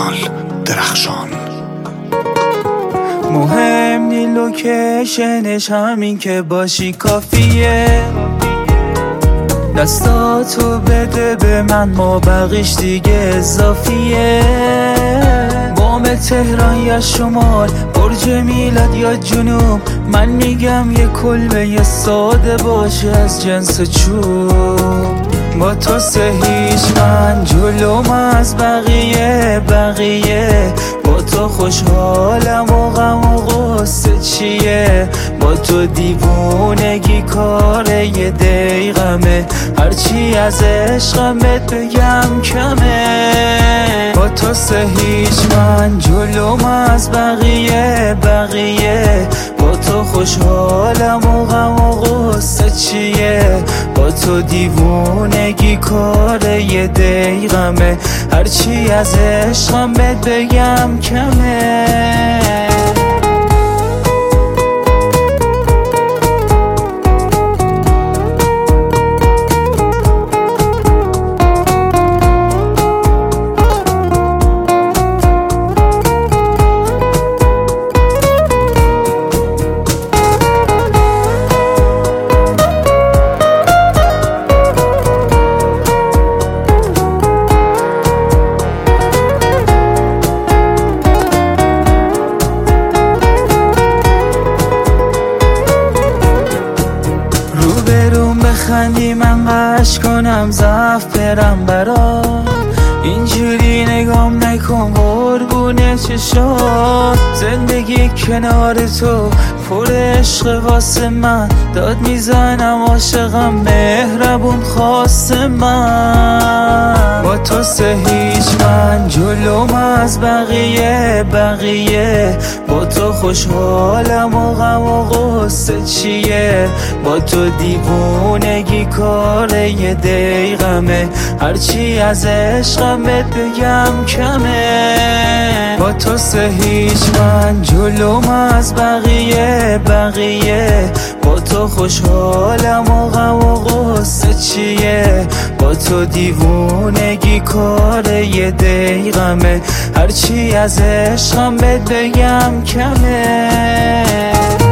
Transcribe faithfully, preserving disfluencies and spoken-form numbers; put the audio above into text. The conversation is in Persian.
کانال درخشان. مهم نی لوکیشنش، همین که باشی کافیه. دستاتو بده به من، ما بقیش دیگه اضافیه. بام تهران یا شمال، برج میلاد یا جنوب، من میگم یه کلبه یه ساده باشه از جنس چوب. با تو سه هیچ من جلوم از بقیه بقیه. با تو خوشحالم و غم و غصه چیه؟ با تو دیوونگی کار یه دقیقمه، هرچی از عشقم بهت بگم کمه. با تو سه هیچ من جلوم از بقیه بقیه. با تو خوشحالم و غم و غصه چیه؟ با تو دیوونگی کار یه دقیقمه، هرچی از عشقم بهت بگم کمه. خندی من قش کنم ضعف برم برا، اینجوری نگام نکن قربون چشات. زندگی کنار تو پر عشق واسه من، داد میزنم عاشقم مهربون خواست من. با تو سه هیچ من جلوم از بقیه بقیه. با تو خوشحالم و غم و غصه چیه؟ با تو دیوونگی کار یه دقیقمه، هرچی از عشقم بهت بگم کمه. با تو سه هیچ من جلوم از بقیه بقیه. با تو خوشحالم و غم و غصه چیه؟ با تو دیوونگی کار یه دقیقمه، هرچی از عشقم بهت بگم کمه.